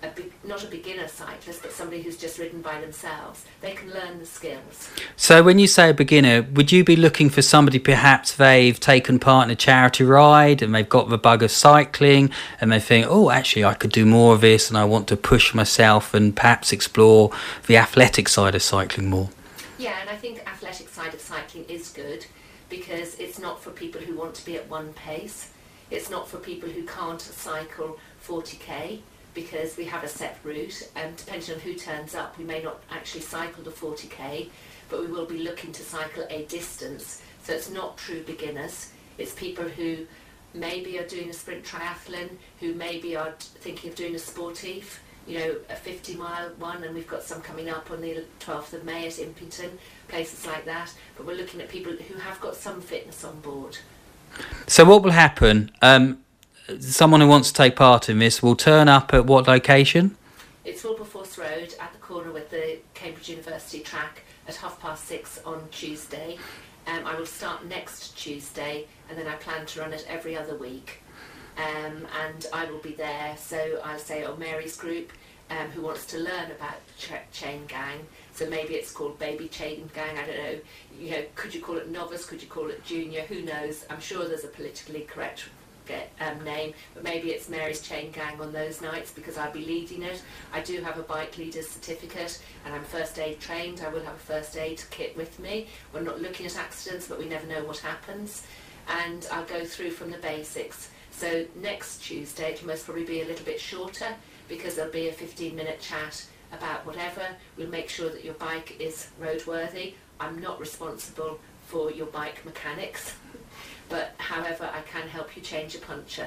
not a beginner cyclist, but somebody who's just ridden by themselves. They can learn the skills. So when you say a beginner, would you be looking for somebody perhaps they've taken part in a charity ride and they've got the bug of cycling and they think, oh, actually I could do more of this and I want to push myself and perhaps explore the athletic side of cycling more? Yeah, and I think athletic side of cycling is good because it's not for people who want to be at one pace. It's not for people who can't cycle 40k. Because we have a set route, and depending on who turns up, we may not actually cycle the 40k, but we will be looking to cycle a distance. So it's not true beginners. It's people who maybe are doing a sprint triathlon, who maybe are thinking of doing a sportif, you know, a 50-mile one, and we've got some coming up on the 12th of May at Impington, places like that. But we're looking at people who have got some fitness on board. So what will happen? Someone who wants to take part in this will turn up at what location? It's Wilberforce Road at the corner with the Cambridge University track at 6:30 on Tuesday. I will start next Tuesday and then I plan to run it every other week. And I will be there, so I'll say Mary's group who wants to learn about chain gang. So maybe it's called baby chain gang, I don't know. You know, could you call it novice, could you call it junior, who knows? I'm sure there's a politically correct name, but maybe it's Mary's Chain Gang on those nights because I'll be leading it. I do have a bike leader's certificate and I'm first aid trained. I will have a first aid kit with me. We're not looking at accidents, but we never know what happens. And I'll go through from the basics. So next Tuesday it'll most probably be a little bit shorter because there'll be a 15-minute chat about whatever. We'll make sure that your bike is roadworthy. I'm not responsible for your bike mechanics. But however, I can help you change a puncture.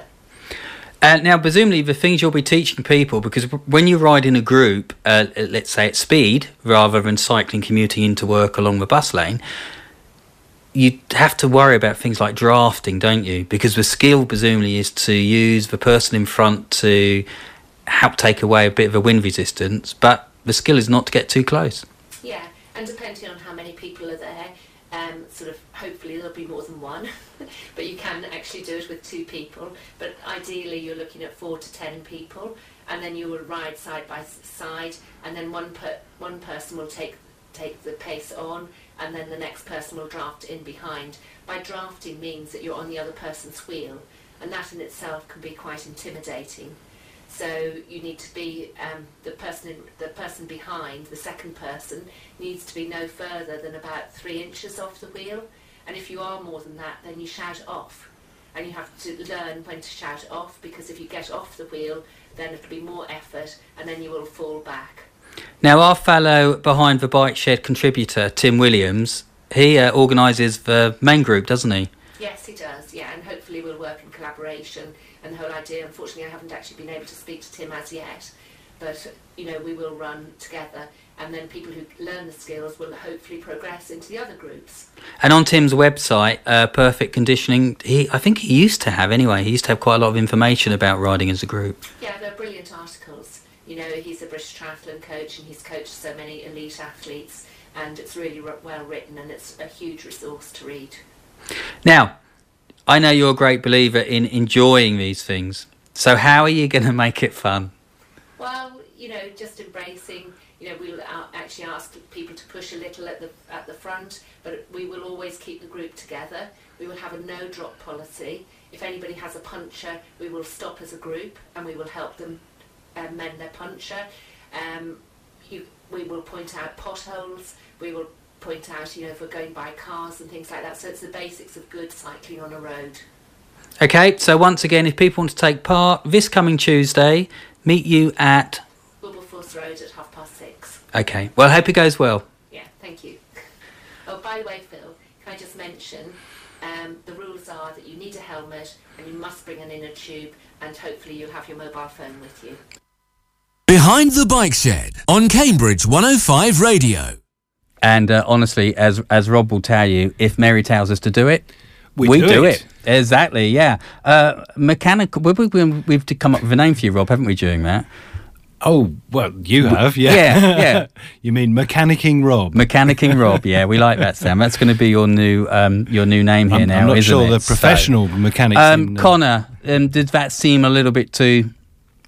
Now, presumably, the things you'll be teaching people, because when you ride in a group, let's say at speed, rather than cycling, commuting into work along the bus lane, you have to worry about things like drafting, don't you? Because the skill, presumably, is to use the person in front to help take away a bit of a wind resistance, but the skill is not to get too close. Yeah, and depending on how many people are there, sort of hopefully there'll be more than one, but you can actually do it with 2 people. But ideally you're looking at 4 to 10 people, and then you will ride side by side, and then one person will take the pace on, and then the next person will draft in behind. By drafting means that you're on the other person's wheel, and that in itself can be quite intimidating. So you need to be the person behind, the second person, needs to be no further than about 3 inches off the wheel. And if you are more than that, then you shout off. And you have to learn when to shout off, because if you get off the wheel, then it'll be more effort, and then you will fall back. Now, our fellow Behind the Bike Shed contributor, Tim Williams, he organises the main group, doesn't he? Yes, he does, yeah, and hopefully we'll work in collaboration. And the whole idea, unfortunately, I haven't actually been able to speak to Tim as yet, but, you know, we will run together, and then people who learn the skills will hopefully progress into the other groups. And on Tim's website, Perfect Conditioning, I think he used to have quite a lot of information about riding as a group. Yeah, they're brilliant articles. You know, he's a British triathlon coach, and he's coached so many elite athletes, and it's really well written, and it's a huge resource to read. Now, I know you're a great believer in enjoying these things. So how are you going to make it fun? Well, you know, just embracing. You know, we'll actually ask people to push a little at the front, but we will always keep the group together. We will have a no-drop policy. If anybody has a puncture, we will stop as a group and we will help them mend their puncture. We will point out potholes. We will point out, you know, if we're going by cars and things like that. So it's the basics of good cycling on a road. Okay, so once again, if people want to take part, this coming Tuesday, meet you at Wilberforce Road at 6:30. Okay, well, I hope it goes well. Yeah, thank you. Oh, by the way, Phil, can I just mention, the rules are that you need a helmet and you must bring an inner tube, and hopefully you'll have your mobile phone with you. Behind the Bike Shed on Cambridge 105 Radio. And honestly, as Rob will tell you, if Mary tells us to do it, we do it. Exactly, yeah. Mechanical. We've come up with a name for you, Rob, haven't we, during that? Oh, well, you have, yeah. Yeah. You mean Mechanicking Rob? Mechanicking Rob, yeah, we like that, Sam. That's going to be your new name here now, I'm not isn't sure it? the professional mechanics. Connor, did that seem a little bit too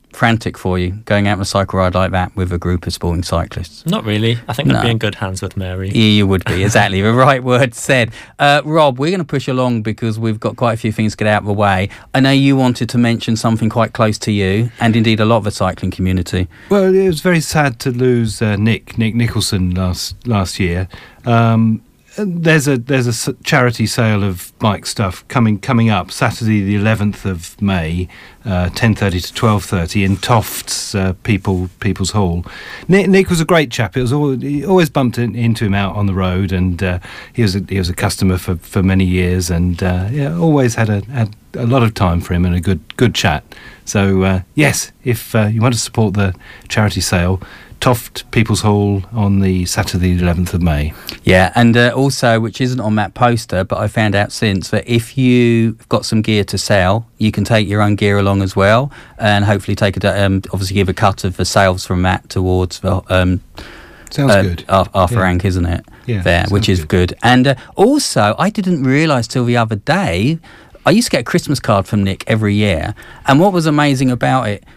frantic for you going out on a cycle ride like that with a group of sporting cyclists? Not really. I think I'd be in good hands with Mary. Yeah, you would be, exactly. The right word said. Rob, we're going to push along because we've got quite a few things to get out of the way. I know you wanted to mention something quite close to you, and indeed a lot of the cycling community. Well, it was very sad to lose Nick Nicholson last year. There's a charity sale of bike stuff coming up Saturday the 11th of May, 10:30 to 12:30 in Tofts People's Hall. Nick was a great chap. He always bumped into him out on the road, and he was a customer for many years, and always had a lot of time for him and a good chat. So yes, if you want to support the charity sale, Toft People's Hall on the Saturday the 11th of May. Yeah, and also, which isn't on that poster, but I found out since, that if you've got some gear to sell, you can take your own gear along as well, and hopefully obviously give a cut of the sales from that towards the sounds good. Arthur Rank, isn't it? Yeah, there, which is good. And also, I didn't realise till the other day, I used to get a Christmas card from Nick every year, and what was amazing about it,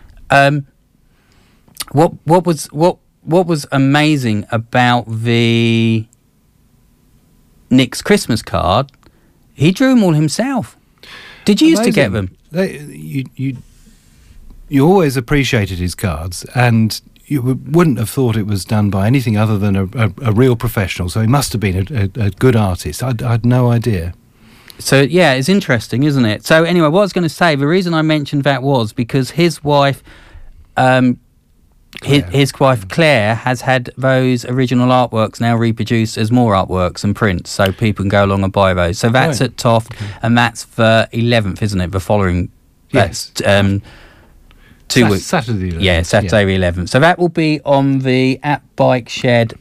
what was amazing about the Nick's Christmas card? He drew them all himself. Did you used to get them? You always appreciated his cards, and you wouldn't have thought it was done by anything other than a real professional. So he must have been a good artist. I had no idea. So yeah, it's interesting, isn't it? So anyway, what I was going to say, the reason I mentioned that was because his wife. His wife Claire has had those original artworks now reproduced as more artworks and prints, so people can go along and buy those. So that's at Toft, and that's the 11th, isn't it? The following, yes. 2 weeks. Saturday. Yeah, Saturday the 11th. So that will be on the at Bike Shed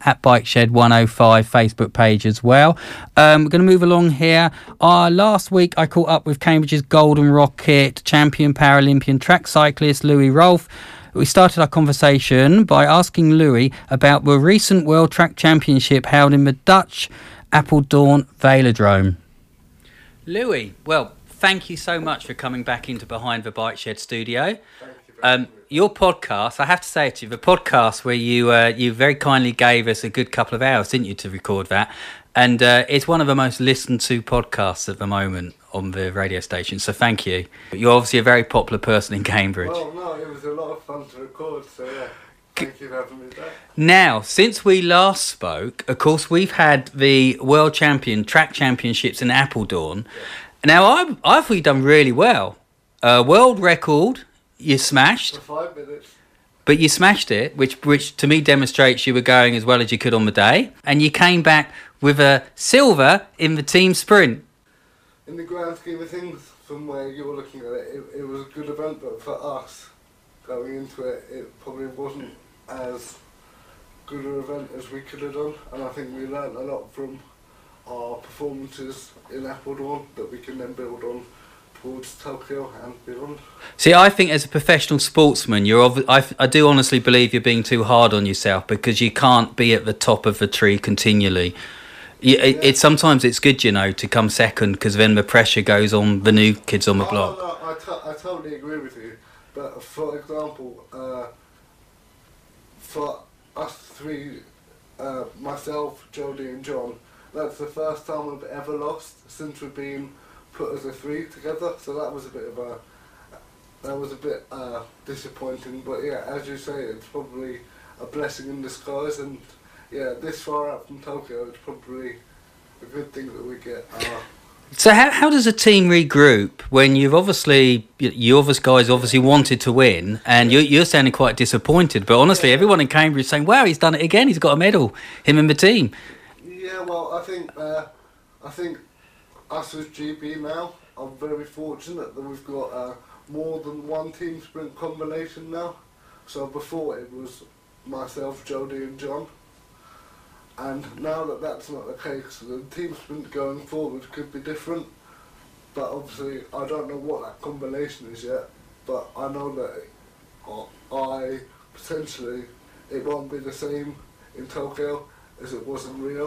105 Facebook page as well. We're going to move along here. Last week I caught up with Cambridge's Golden Rocket champion Paralympian track cyclist Louis Rolfe. We started our conversation by asking Louis about the recent World Track Championship held in the Dutch Apeldoorn Velodrome. Louis, well, thank you so much for coming back into Behind the Bike Shed studio. Your podcast, I have to say it to you, the podcast where you very kindly gave us a good couple of hours, didn't you, to record that? And it's one of the most listened to podcasts at the moment on the radio station, so thank you. You're obviously a very popular person in Cambridge. Well, no, it was a lot of fun to record, so yeah, thank you for having me back. Now, since we last spoke, of course, we've had the World Track Championships in Apeldoorn. Now, I thought you'd done really well. World record, you smashed. For 5 minutes. But you smashed it, which to me demonstrates you were going as well as you could on the day. And you came back with a silver in the team sprint. In the grand scheme of things, from where you were looking at it, it was a good event, but for us, going into it, it probably wasn't as good an event as we could have done, and I think we learnt a lot from our performances in Apeldoorn that we can then build on towards Tokyo and beyond. See, I think as a professional sportsman, I do honestly believe you're being too hard on yourself, because you can't be at the top of the tree continually. Sometimes it's good, to come second, because then the pressure goes on the new kids on the block. No, I totally agree with you. But for example, for us three, myself, Jodie and John, that's the first time we've ever lost since we've been put as a three together. So that was a bit disappointing. But yeah, as you say, it's probably a blessing in disguise, and yeah, this far out from Tokyo, it's probably a good thing that we get. So how does a team regroup when you guys obviously wanted to win, and you're sounding quite disappointed, but honestly, everyone in Cambridge is saying, wow, he's done it again, he's got a medal, him and the team. Yeah, well, I think us as GB now, I'm very fortunate that we've got more than one team sprint combination now. So before it was myself, Jodie and John. And now that that's not the case, the team sprint going forward could be different. But obviously, I don't know what that combination is yet. But I know that potentially it won't be the same in Tokyo as it was in Rio.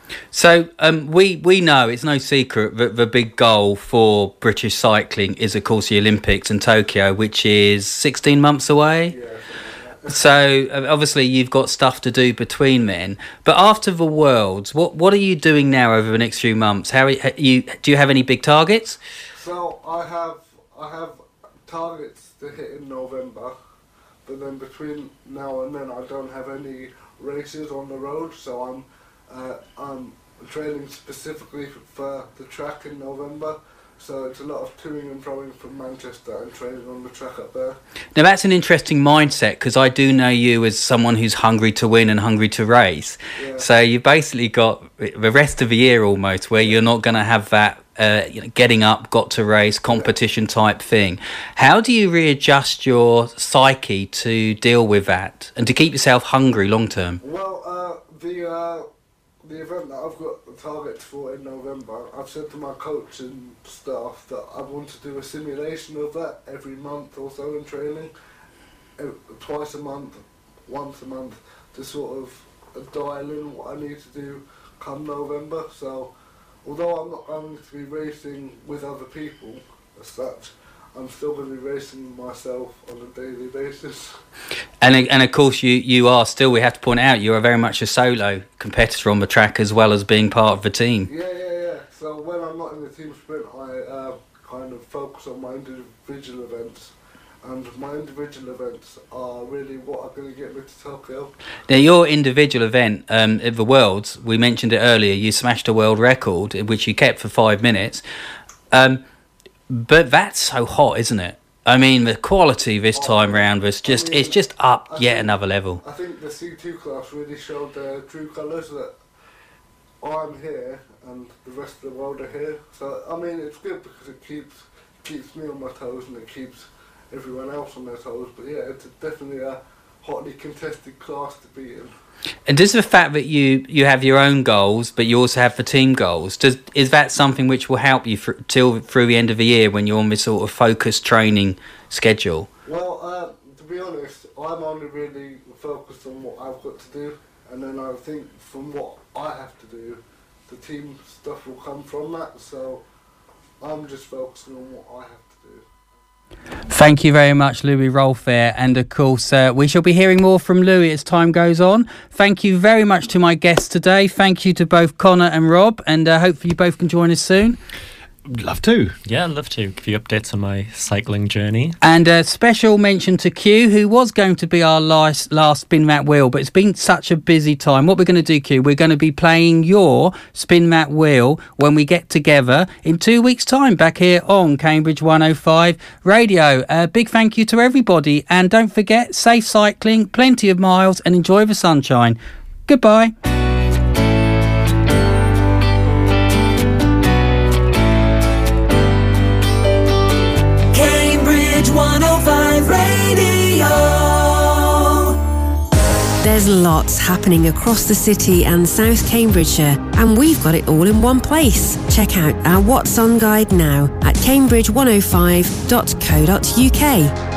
So we know, it's no secret, that the big goal for British cycling is, of course, the Olympics in Tokyo, which is 16 months away. Yeah. So obviously you've got stuff to do between then. But after the Worlds, what are you doing now over the next few months? Do you have any big targets? So I have targets to hit in November, but then between now and then I don't have any races on the road. So I'm training specifically for the track in November. So it's a lot of toing and froing from Manchester and training on the track up there. Now that's an interesting mindset, because I do know you as someone who's hungry to win and hungry to race. Yeah. So you've basically got the rest of the year almost where you're not going to have that getting up, got to race, competition type thing. How do you readjust your psyche to deal with that and to keep yourself hungry long term? Well, the event that I've got the target for in November, I've said to my coach and staff that I want to do a simulation of that every month or so in training, twice a month, once a month, to sort of dial in what I need to do come November. So although I'm not going to be racing with other people as such, I'm still going to be racing myself on a daily basis. And of course you are still, we have to point out, you are very much a solo competitor on the track as well as being part of the team. Yeah. So when I'm not in the team sprint, I kind of focus on my individual events. And my individual events are really what are going to get me to Tokyo. Now, your individual event at the Worlds, we mentioned it earlier, you smashed a world record, which you kept for 5 minutes. But that's so hot, isn't it? I mean, the quality this time round was just, it's just up yet another level. I think the C2 class really showed their true colours, that I'm here and the rest of the world are here. So, I mean, it's good because it keeps me on my toes and it keeps everyone else on their toes. But yeah, it's definitely a hotly contested class to be in. And does the fact that you have your own goals, but you also have the team goals, is that something which will help you through the end of the year when you're on this sort of focused training schedule? Well, to be honest, I'm only really focused on what I've got to do, and then I think from what I have to do, the team stuff will come from that. So I'm just focusing on what I have to do. Thank you very much, Louis Rolfair, and of course we shall be hearing more from Louis as time goes on. Thank you very much to my guests today. Thank you to both Connor and Rob, and hopefully you both can join us soon. Love to. Yeah, I'd love to give you updates on my cycling journey. And a special mention to Q, who was going to be our last Spin That Wheel, but it's been such a busy time. What we're going to do, Q, we're going to be playing your Spin That Wheel when we get together in 2 weeks' time back here on Cambridge 105 Radio. A big thank you to everybody, and don't forget, safe cycling, plenty of miles, and enjoy the sunshine. Goodbye. Cambridge 105 Radio. There's lots happening across the city and South Cambridgeshire, and we've got it all in one place. Check out our What's On guide now at cambridge105.co.uk.